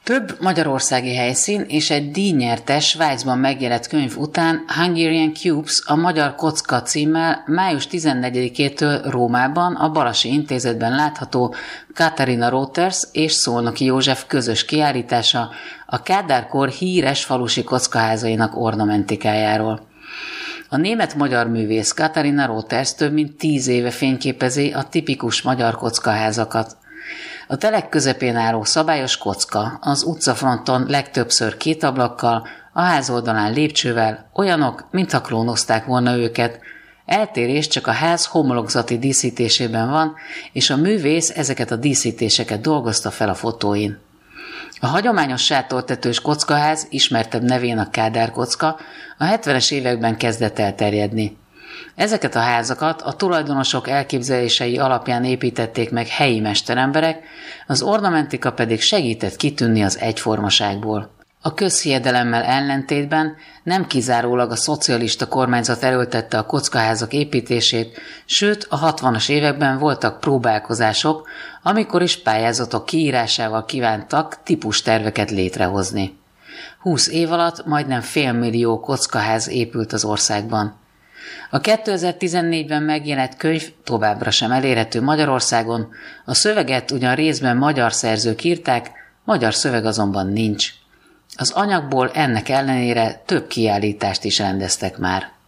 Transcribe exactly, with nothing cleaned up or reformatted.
Több magyarországi helyszín és egy díjnyertes Svájcban megjelent könyv után Hungarian Cubes a Magyar Kocka címmel május tizennegyedikétől Rómában a Balasi Intézetben látható Katharina Reuters és Szolnoki József közös kiállítása a Kádár-kor híres falusi kockaházainak ornamentikájáról. A német-magyar művész Katharina Reuters több mint tíz éve fényképezi a tipikus magyar kockaházakat. A telek közepén álló szabályos kocka, az utcafronton legtöbbször két ablakkal, a ház oldalán lépcsővel, olyanok, mintha klónozták volna őket. Eltérés csak a ház homlokzati díszítésében van, és a művész ezeket a díszítéseket dolgozta fel a fotóin. A hagyományos sátortetős kockaház, ismertebb nevén a Kádár kocka, a hetvenes években kezdett elterjedni. Ezeket a házakat a tulajdonosok elképzelései alapján építették meg helyi mesteremberek, az ornamentika pedig segített kitűnni az egyformaságból. A közhiedelemmel ellentétben nem kizárólag a szocialista kormányzat erőltette a kockaházak építését, sőt a hatvanas években voltak próbálkozások, amikor is pályázatok kiírásával kívántak típusterveket létrehozni. Húsz év alatt majdnem félmillió kockaház épült az országban. A kétezer-tizennégyben megjelent könyv továbbra sem elérhető Magyarországon, a szöveget ugyan részben magyar szerzők írták, magyar szöveg azonban nincs. Az anyagból ennek ellenére több kiállítást is rendeztek már.